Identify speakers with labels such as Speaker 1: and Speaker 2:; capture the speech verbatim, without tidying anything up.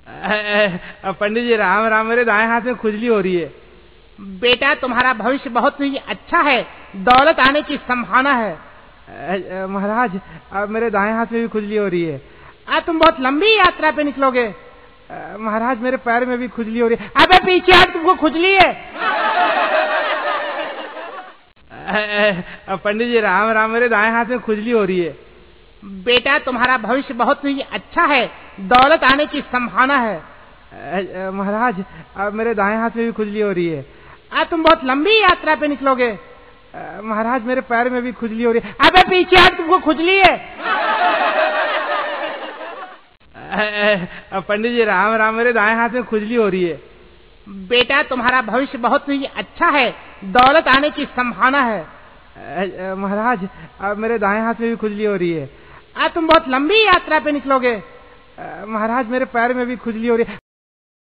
Speaker 1: पंडित जी राम राम, मेरे दाएं हाथ में खुजली हो रही है।
Speaker 2: बेटा तुम्हारा भविष्य बहुत ही अच्छा है, दौलत आने की संभावना है।
Speaker 1: महाराज अब मेरे दाएं हाथ में भी खुजली हो रही है।
Speaker 2: आज तुम बहुत लंबी यात्रा पे निकलोगे।
Speaker 1: महाराज मेरे पैर में भी खुजली हो रही है।
Speaker 2: अबे पीछे हट, तुमको खुजली है।
Speaker 1: पंडित जी राम राम, मेरे दाएं हाथ में खुजली हो रही है।
Speaker 2: बेटा तुम्हारा भविष्य बहुत ही अच्छा है, दौलत आने की संभावना है।
Speaker 1: महाराज अब मेरे दाएं हाथ में भी खुजली हो रही है।
Speaker 2: आज तुम बहुत लंबी यात्रा पे निकलोगे।
Speaker 1: महाराज मेरे पैर में भी खुजली हो रही है।
Speaker 2: अबे पीछे हट, तुमको खुजली है।
Speaker 1: पंडित जी राम राम, मेरे दाएं हाथ में खुजली हो रही है।
Speaker 2: बेटा तुम्हारा भविष्य बहुत ही अच्छा है, दौलत आने की संभावना है।
Speaker 1: महाराज अब मेरे दाएं हाथ में भी खुजली हो रही है।
Speaker 2: आज तुम बहुत लंबी यात्रा पे निकलोगे।
Speaker 1: महाराज मेरे पैर में भी खुजली हो रही है।